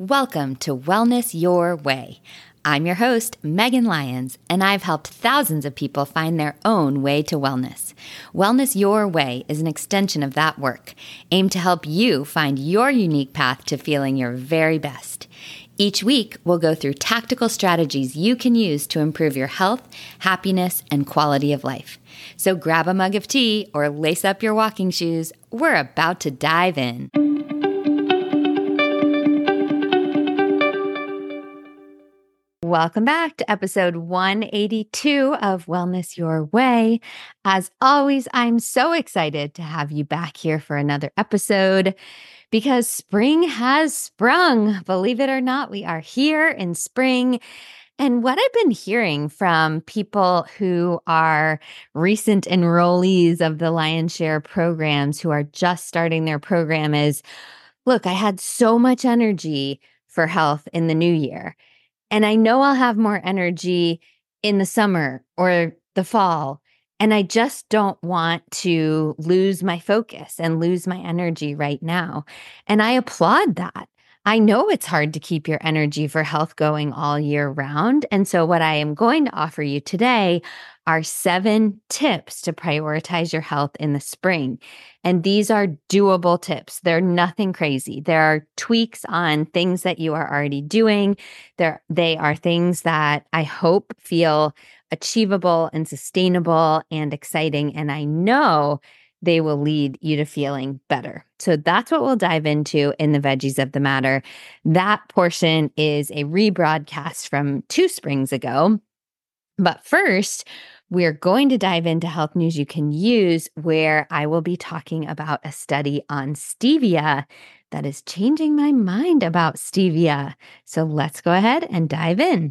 Welcome to Wellness Your Way. I'm your host, Megan Lyons, and I've helped thousands of people find their own way to wellness. Wellness Your Way is an extension of that work, aimed to help you find your unique path to feeling your very best. Each week, we'll go through tactical strategies you can use to improve your health, happiness, and quality of life. So grab a mug of tea or lace up your walking shoes. We're about to dive in. Welcome back to episode 182 of Wellness Your Way. As always, I'm so excited to have you back here for another episode because spring has sprung. Believe it or not, we are here in spring. And what I've been hearing from people who are recent enrollees of the Lion's Share programs who are just starting their program is, look, I had so much energy for health in the new year. And I know I'll have more energy in the summer or the fall. And I just don't want to lose my focus and lose my energy right now. And I applaud that. I know it's hard to keep your energy for health going all year round. And so what I am going to offer you today are 7 tips to prioritize your health in the spring. And these are doable tips. They're nothing crazy. There are tweaks on things that you are already doing. They are things that I hope feel achievable and sustainable and exciting. And I know they will lead you to feeling better. So that's what we'll dive into in the Veggies of the Matter. That portion is a rebroadcast from 2 springs ago. But first, we're going to dive into health news you can use, where I will be talking about a study on stevia that is changing my mind about stevia. So let's go ahead and dive in.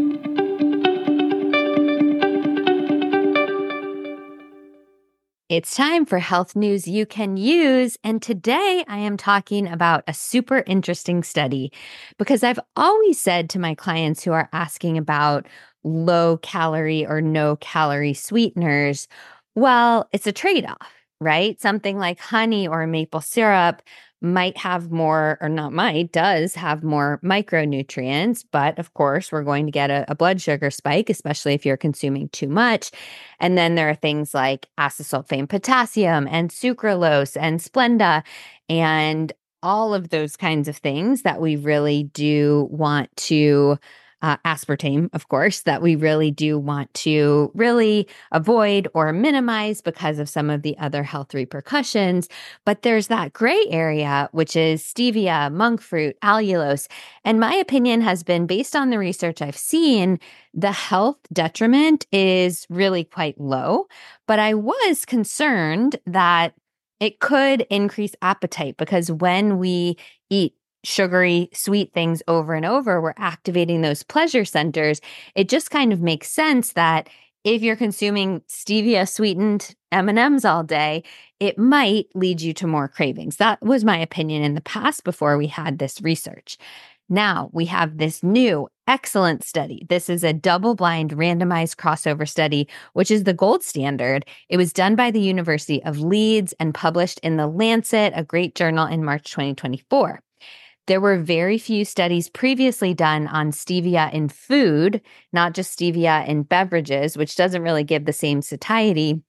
It's time for health news you can use. And today I am talking about a super interesting study because I've always said to my clients who are asking about low calorie or no calorie sweeteners, well, it's a trade-off, right? Something like honey or maple syrup might have more, or not might, does have more micronutrients. But of course, we're going to get a blood sugar spike, especially if you're consuming too much. And then there are things like acesulfame potassium and sucralose and Splenda and all of those kinds of things that we really do want to aspartame, of course, that we really do want to really avoid or minimize because of some of the other health repercussions. But there's that gray area, which is stevia, monk fruit, allulose. And my opinion has been, based on the research I've seen, the health detriment is really quite low. But I was concerned that it could increase appetite because when we eat sugary, sweet things over and over, we're activating those pleasure centers. It just kind of makes sense that if you're consuming stevia sweetened M&Ms all day, it might lead you to more cravings. That was my opinion in the past before we had this research. Now we have this new excellent study. This is a double-blind randomized crossover study, which is the gold standard. It was done by the University of Leeds and published in The Lancet, a great journal, in March 2024. There were very few studies previously done on stevia in food, not just stevia in beverages, which doesn't really give the same satiety,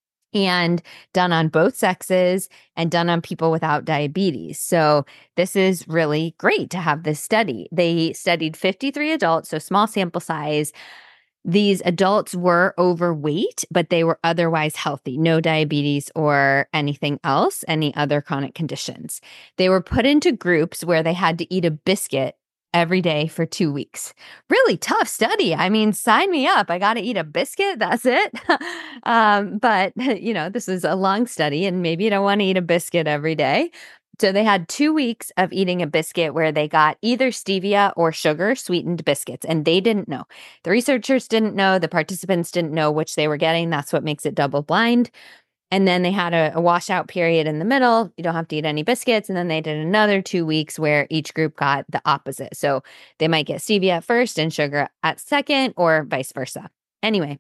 and done on both sexes and done on people without diabetes. So this is really great to have this study. They studied 53 adults, so small sample size. These adults were overweight, but they were otherwise healthy, no diabetes or anything else, any other chronic conditions. They were put into groups where they had to eat a biscuit every day for 2 weeks. Really tough study. I mean, sign me up. I got to eat a biscuit. That's it. But, this is a long study and maybe you don't want to eat a biscuit every day. So they had 2 weeks of eating a biscuit where they got either stevia or sugar sweetened biscuits, and they didn't know. The researchers didn't know. The participants didn't know which they were getting. That's what makes it double blind. And then they had a washout period in the middle. You don't have to eat any biscuits. And then they did another 2 weeks where each group got the opposite. So they might get stevia at first and sugar at second, or vice versa. Anyway,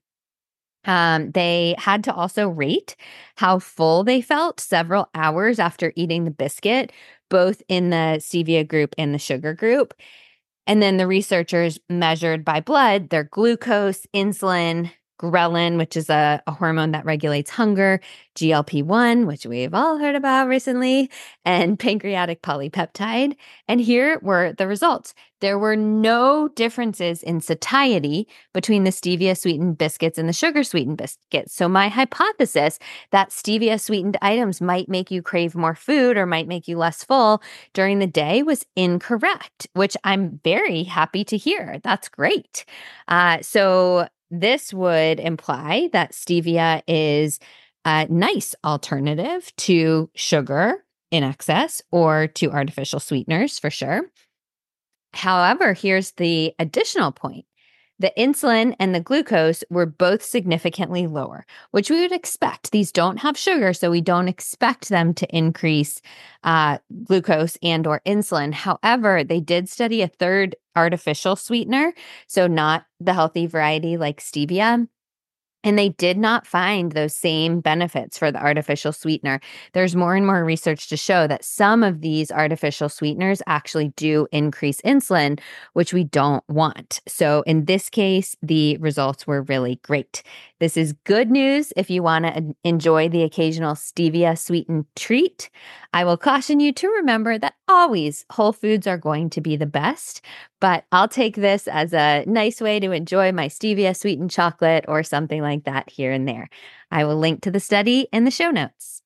they had to also rate how full they felt several hours after eating the biscuit both in the stevia group and the sugar group. And then the researchers measured by blood their glucose, insulin, ghrelin, which is a hormone that regulates hunger, GLP-1, which we've all heard about recently, and pancreatic polypeptide. And here were the results. There were no differences in satiety between the stevia-sweetened biscuits and the sugar-sweetened biscuits. So my hypothesis that stevia-sweetened items might make you crave more food or might make you less full during the day was incorrect, which I'm very happy to hear. That's great. So this would imply that stevia is a nice alternative to sugar in excess or to artificial sweeteners for sure. However, here's the additional point. The insulin and the glucose were both significantly lower, which we would expect. These don't have sugar, so we don't expect them to increase glucose and or insulin. However, they did study a third artificial sweetener, so not the healthy variety like stevia. And they did not find those same benefits for the artificial sweetener. There's more and more research to show that some of these artificial sweeteners actually do increase insulin, which we don't want. So in this case, the results were really great. This is good news if you want to enjoy the occasional stevia sweetened treat. I will caution you to remember that always whole foods are going to be the best, but I'll take this as a nice way to enjoy my stevia sweetened chocolate or something like that here and there. I will link to the study in the show notes.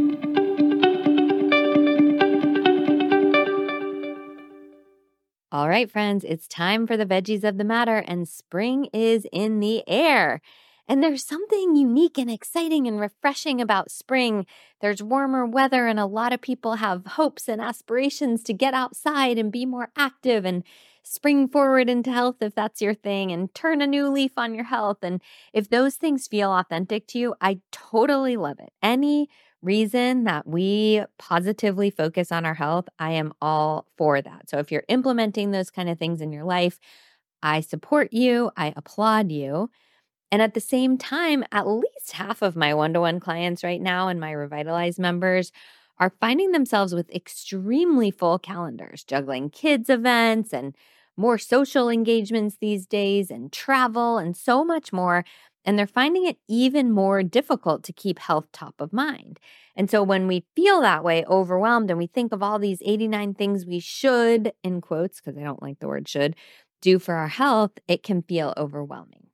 All right, friends, it's time for the veggies of the matter, and spring is in the air. And there's something unique and exciting and refreshing about spring. There's warmer weather, and a lot of people have hopes and aspirations to get outside and be more active and spring forward into health if that's your thing, and turn a new leaf on your health. And if those things feel authentic to you, I totally love it. Any reason that we positively focus on our health, I am all for that. So if you're implementing those kind of things in your life, I support you, I applaud you. And at the same time, at least half of my one-to-one clients right now and my Revitalize members are finding themselves with extremely full calendars, juggling kids' events and more social engagements these days and travel and so much more. And they're finding it even more difficult to keep health top of mind. And so when we feel that way, overwhelmed, and we think of all these 89 things we should, in quotes, because I don't like the word should, do for our health, it can feel overwhelming.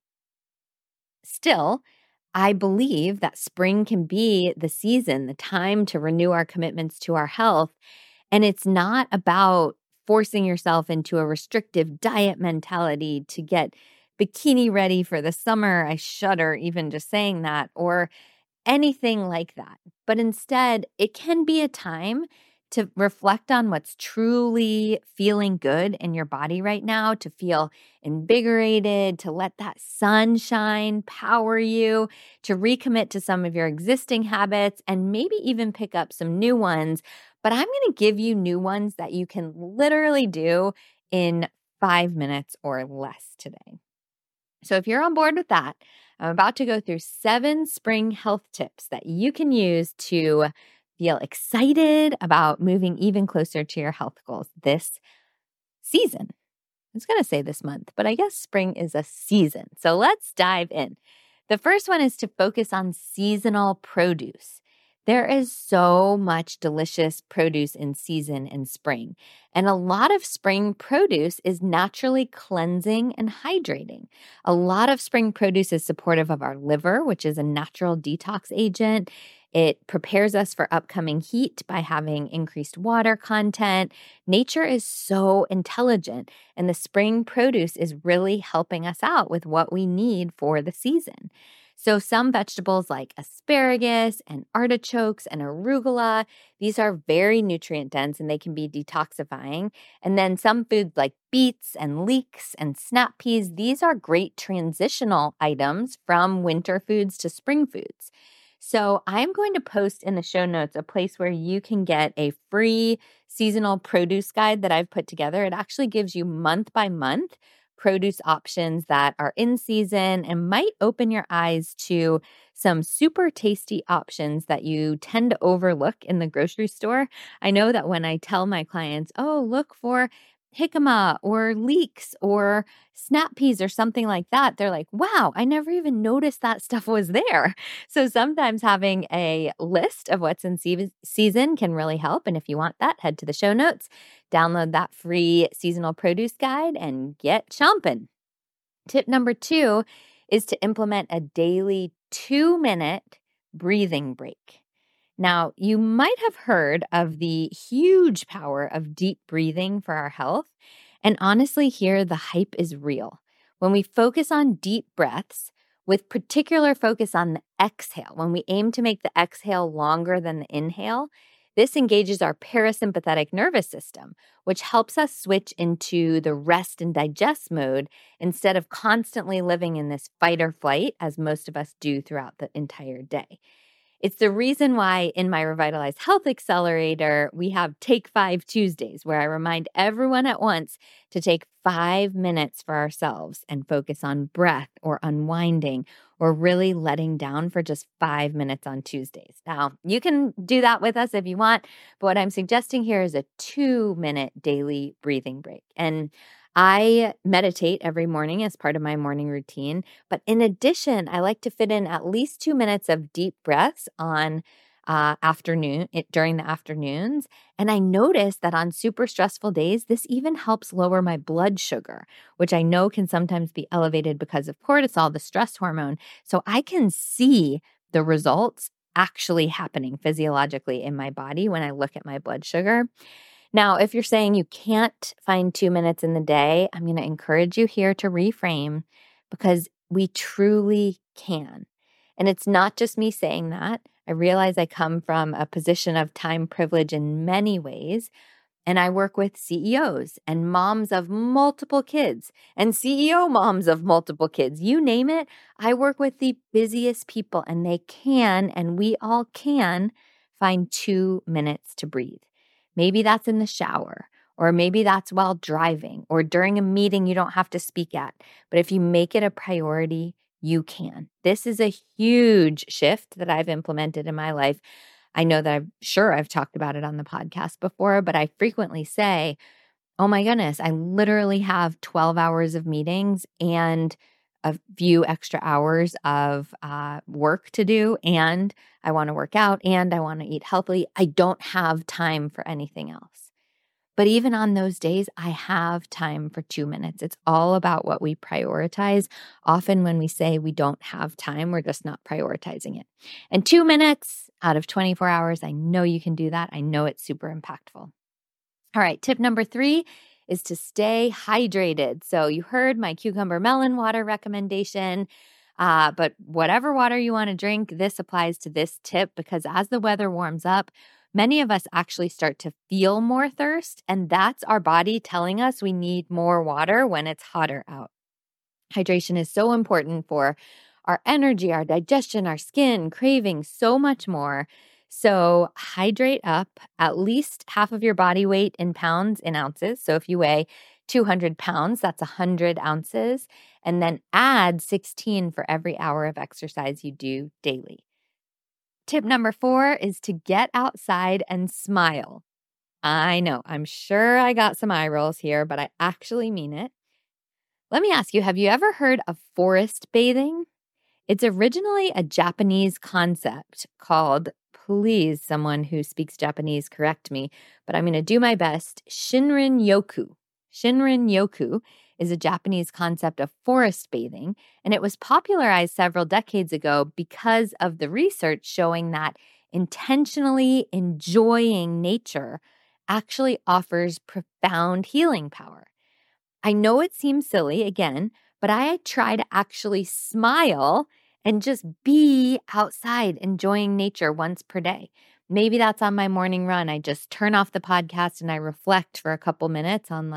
Still, I believe that spring can be the season, the time to renew our commitments to our health. And it's not about forcing yourself into a restrictive diet mentality to get bikini ready for the summer. I shudder even just saying that, or anything like that. But instead, it can be a time to reflect on what's truly feeling good in your body right now, to feel invigorated, to let that sunshine power you, to recommit to some of your existing habits, and maybe even pick up some new ones. But I'm going to give you new ones that you can literally do in 5 minutes or less today. So if you're on board with that, I'm about to go through 7 spring health tips that you can use to feel excited about moving even closer to your health goals this season. I was going to say this month, but I guess spring is a season. So let's dive in. The first one is to focus on seasonal produce. There is so much delicious produce in season in spring, and a lot of spring produce is naturally cleansing and hydrating. A lot of spring produce is supportive of our liver, which is a natural detox agent. It prepares us for upcoming heat by having increased water content. Nature is so intelligent, and the spring produce is really helping us out with what we need for the season. So some vegetables like asparagus and artichokes and arugula, these are very nutrient dense and they can be detoxifying. And then some foods like beets and leeks and snap peas, these are great transitional items from winter foods to spring foods. So I'm going to post in the show notes a place where you can get a free seasonal produce guide that I've put together. It actually gives you month by month produce options that are in season and might open your eyes to some super tasty options that you tend to overlook in the grocery store. I know that when I tell my clients, oh, look for jicama or leeks or snap peas or something like that, they're like, wow, I never even noticed that stuff was there. So sometimes having a list of what's in season can really help. And if you want that, head to the show notes, download that free seasonal produce guide, and get chomping. Tip number 2 is to implement a daily 2-minute breathing break. Now, you might have heard of the huge power of deep breathing for our health. And honestly, here the hype is real. When we focus on deep breaths, with particular focus on the exhale, when we aim to make the exhale longer than the inhale, this engages our parasympathetic nervous system, which helps us switch into the rest and digest mode instead of constantly living in this fight or flight, as most of us do throughout the entire day. It's the reason why in my Revitalize Health Accelerator, we have Take 5 Tuesdays, where I remind everyone at once to take 5 minutes for ourselves and focus on breath or unwinding or really letting down for just 5 minutes on Tuesdays. Now, you can do that with us if you want, but what I'm suggesting here is a 2-minute daily breathing break. And I meditate every morning as part of my morning routine. But in addition, I like to fit in at least 2 minutes of deep breaths on during the afternoons. And I notice that on super stressful days, this even helps lower my blood sugar, which I know can sometimes be elevated because of cortisol, the stress hormone. So I can see the results actually happening physiologically in my body when I look at my blood sugar. Now, if you're saying you can't find 2 minutes in the day, I'm going to encourage you here to reframe, because we truly can. And it's not just me saying that. I realize I come from a position of time privilege in many ways, and I work with CEOs and moms of multiple kids and CEO moms of multiple kids. You name it, I work with the busiest people, and they can, and we all can, find 2 minutes to breathe. Maybe that's in the shower, or maybe that's while driving, or during a meeting you don't have to speak at. But if you make it a priority, you can. This is a huge shift that I've implemented in my life. I know that I've talked about it on the podcast before, but I frequently say, oh my goodness, I literally have 12 hours of meetings and a few extra hours of work to do, and I want to work out, and I want to eat healthily. I don't have time for anything else. But even on those days, I have time for 2 minutes. It's all about what we prioritize. Often when we say we don't have time, we're just not prioritizing it. And 2 minutes out of 24 hours, I know you can do that. I know it's super impactful. All right, tip number 3 is to stay hydrated. So you heard my cucumber melon water recommendation, but whatever water you want to drink, this applies to this tip, because as the weather warms up, many of us actually start to feel more thirst, and that's our body telling us we need more water when it's hotter out. Hydration is so important for our energy, our digestion, our skin, craving, so much more. So hydrate up at least half of your body weight in pounds in ounces. So if you weigh 200 pounds, that's 100 ounces. And then add 16 for every hour of exercise you do daily. Tip number 4 is to get outside and smile. I know, I'm sure I got some eye rolls here, but I actually mean it. Let me ask you, have you ever heard of forest bathing? It's originally a Japanese concept called, please, someone who speaks Japanese correct me, but I'm going to do my best, Shinrin-yoku. Shinrin-yoku is a Japanese concept of forest bathing, and it was popularized several decades ago because of the research showing that intentionally enjoying nature actually offers profound healing power. I know it seems silly, again, but I try to actually smile and just be outside enjoying nature once per day. Maybe that's on my morning run. I just turn off the podcast and I reflect for a couple minutes on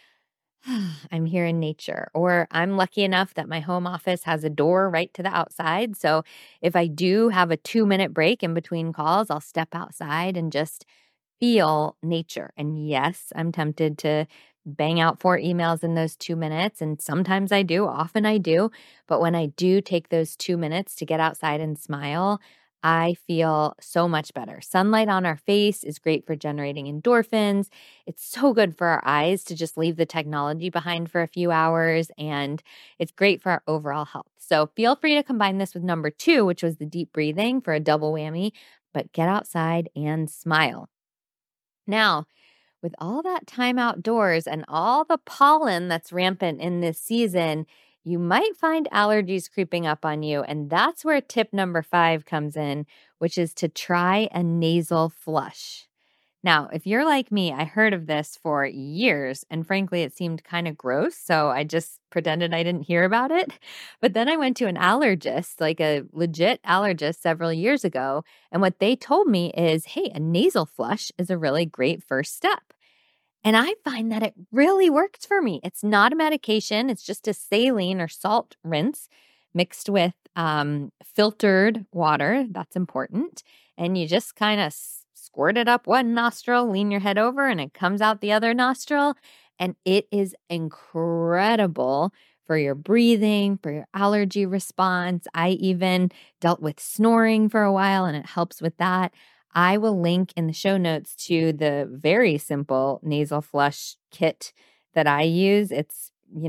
I'm here in nature. Or I'm lucky enough that my home office has a door right to the outside. So if I do have a 2-minute break in between calls, I'll step outside and just feel nature. And yes, I'm tempted to bang out 4 emails in those 2 minutes, and sometimes I do, often I do, but when I do take those 2 minutes to get outside and smile, I feel so much better. Sunlight on our face is great for generating endorphins. It's so good for our eyes to just leave the technology behind for a few hours, and it's great for our overall health. So feel free to combine this with number 2, which was the deep breathing for a double whammy, but get outside and smile. Now, with all that time outdoors and all the pollen that's rampant in this season, you might find allergies creeping up on you. And that's where tip number 5 comes in, which is to try a nasal flush. Now, if you're like me, I heard of this for years, and frankly, it seemed kind of gross. So I just pretended I didn't hear about it. But then I went to an allergist, like a legit allergist, several years ago. And what they told me is, hey, a nasal flush is a really great first step. And I find that it really works for me. It's not a medication, it's just a saline or salt rinse mixed with filtered water. That's important. And you just kind of squirt it up one nostril, lean your head over, and it comes out the other nostril. And it is incredible for your breathing, for your allergy response. I even dealt with snoring for a while, and it helps with that. I will link in the show notes to the very simple nasal flush kit that I use. It's,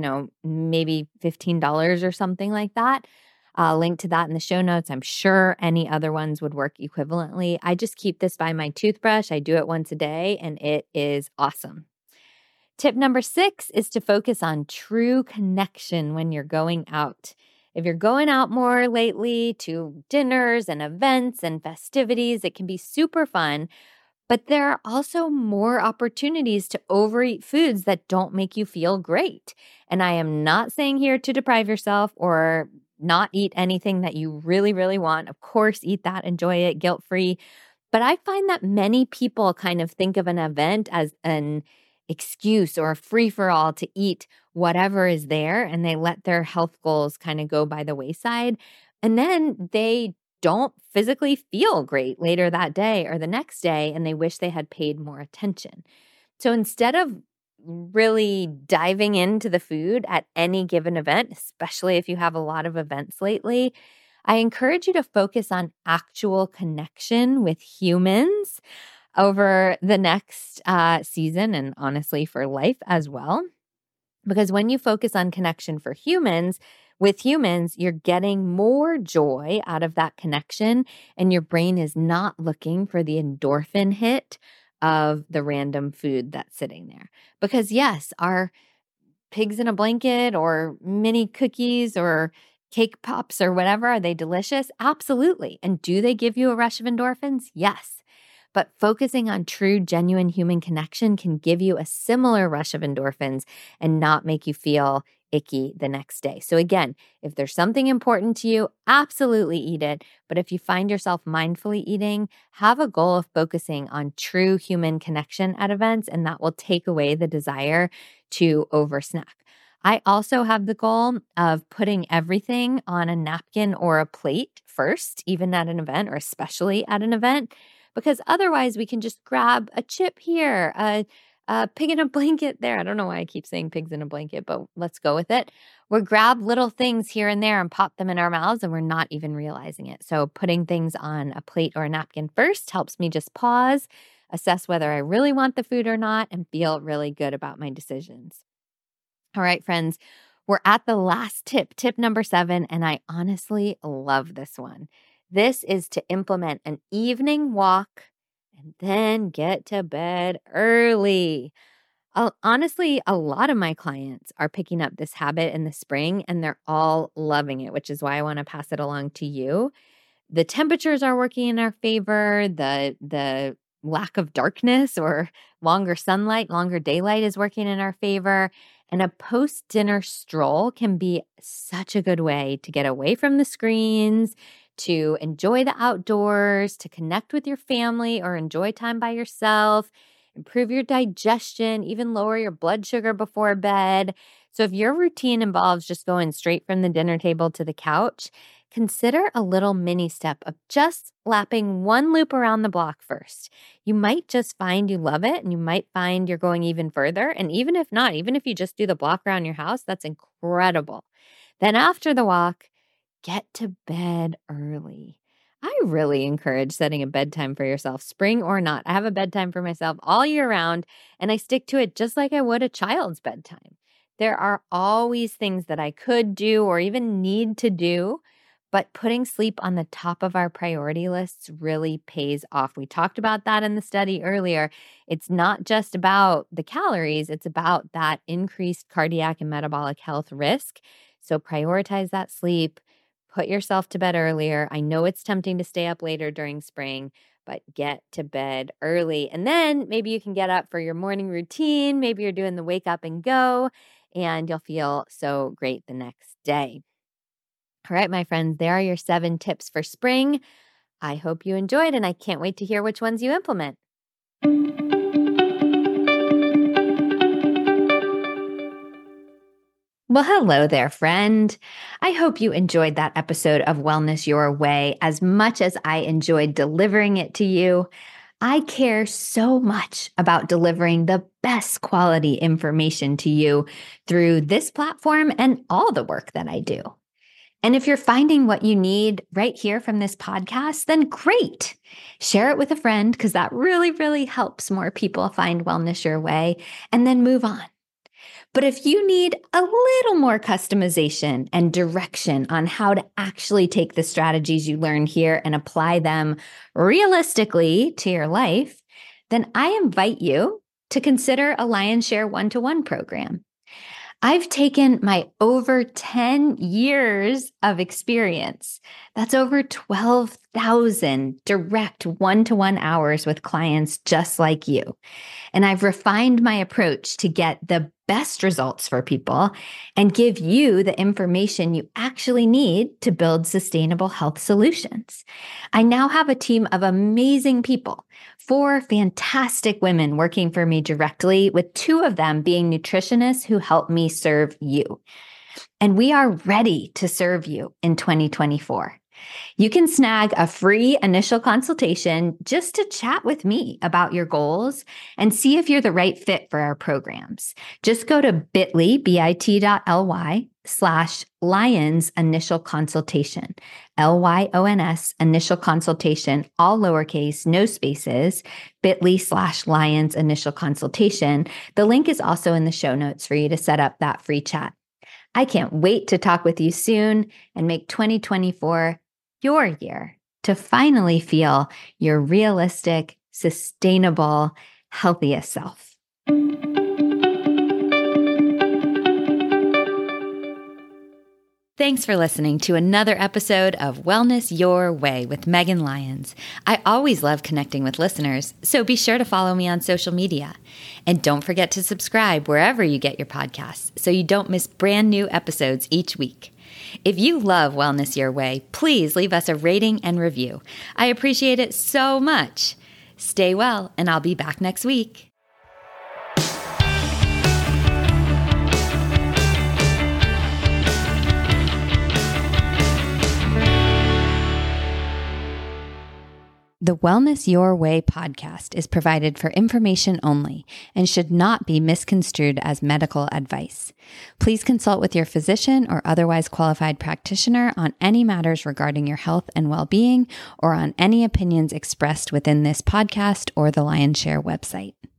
maybe $15 or something like that. I'll link to that in the show notes. I'm sure any other ones would work equivalently. I just keep this by my toothbrush. I do it once a day, and it is awesome. Tip number 6 is to focus on true connection when you're going out. If you're going out more lately to dinners and events and festivities, it can be super fun, but there are also more opportunities to overeat foods that don't make you feel great. And I am not saying here to deprive yourself or not eat anything that you really, really want. Of course, eat that, enjoy it, guilt-free. But I find that many people kind of think of an event as an excuse or a free-for-all to eat whatever is there, and they let their health goals kind of go by the wayside. And then they don't physically feel great later that day or the next day, and they wish they had paid more attention. So instead of really diving into the food at any given event, especially if you have a lot of events lately, I encourage you to focus on actual connection with humans over the next season, and honestly for life as well. Because when you focus on connection with humans, you're getting more joy out of that connection, and your brain is not looking for the endorphin hit of the random food that's sitting there. Because yes, our pigs in a blanket or mini cookies or cake pops or whatever, are they delicious? Absolutely. And do they give you a rush of endorphins? Yes. But focusing on true, genuine human connection can give you a similar rush of endorphins and not make you feel icky the next day. So again, if there's something important to you, absolutely eat it. But if you find yourself mindfully eating, have a goal of focusing on true human connection at events, and that will take away the desire to oversnack. I also have the goal of putting everything on a napkin or a plate first, even at an event or especially at an event, because otherwise we can just grab a chip here, a pig in a blanket there. I don't know why I keep saying pigs in a blanket, but let's go with it. We grab little things here and there and pop them in our mouths, and we're not even realizing it. So putting things on a plate or a napkin first helps me just pause, assess whether I really want the food or not, and feel really good about my decisions. All right, friends, we're at the last tip number 7, and I honestly love this one. This is to implement an evening walk and then get to bed early. Honestly, a lot of my clients are picking up this habit in the spring, and they're all loving it, which is why I want to pass it along to you. The temperatures are working in our favor. The lack of darkness or longer sunlight, longer daylight is working in our favor. And a post-dinner stroll can be such a good way to get away from the screens, to enjoy the outdoors, to connect with your family or enjoy time by yourself, improve your digestion, even lower your blood sugar before bed. So if your routine involves just going straight from the dinner table to the couch, consider a little mini step of just lapping one loop around the block first. You might just find you love it, and you might find you're going even further. And even if not, even if you just do the block around your house, that's incredible. Then after the walk, get to bed early. I really encourage setting a bedtime for yourself, spring or not. I have a bedtime for myself all year round, and I stick to it just like I would a child's bedtime. There are always things that I could do or even need to do, but putting sleep on the top of our priority lists really pays off. We talked about that in the study earlier. It's not just about the calories, it's about that increased cardiac and metabolic health risk. So prioritize that sleep. Put yourself to bed earlier. I know it's tempting to stay up later during spring, but get to bed early. And then maybe you can get up for your morning routine. Maybe you're doing the wake up and go, and you'll feel so great the next day. All right, my friends, there are your 7 tips for spring. I hope you enjoyed, and I can't wait to hear which ones you implement. Well, hello there, friend. I hope you enjoyed that episode of Wellness Your Way as much as I enjoyed delivering it to you. I care so much about delivering the best quality information to you through this platform and all the work that I do. And if you're finding what you need right here from this podcast, then great. Share it with a friend because that really, really helps more people find Wellness Your Way, and then move on. But if you need a little more customization and direction on how to actually take the strategies you learn here and apply them realistically to your life, then I invite you to consider a Lion's Share one-to-one program. I've taken my over 10 years of experience. That's over 12,000 direct one-to-one hours with clients just like you. And I've refined my approach to get the best results for people and give you the information you actually need to build sustainable health solutions. I now have a team of amazing people, 4 fantastic women working for me directly, with 2 of them being nutritionists who help me serve you. And we are ready to serve you in 2024. You can snag a free initial consultation just to chat with me about your goals and see if you're the right fit for our programs. Just go to bit.ly/Lions initial consultation, LYONS initial consultation, all lowercase, no spaces, bit.ly/Lions initial consultation. The link is also in the show notes for you to set up that free chat. I can't wait to talk with you soon and make 2024 your year to finally feel your realistic, sustainable, healthiest self. Thanks for listening to another episode of Wellness Your Way with Megan Lyons. I always love connecting with listeners, so be sure to follow me on social media. And don't forget to subscribe wherever you get your podcasts so you don't miss brand new episodes each week. If you love Wellness Your Way, please leave us a rating and review. I appreciate it so much. Stay well, and I'll be back next week. The Wellness Your Way podcast is provided for information only and should not be misconstrued as medical advice. Please consult with your physician or otherwise qualified practitioner on any matters regarding your health and well-being or on any opinions expressed within this podcast or the Lion's Share website.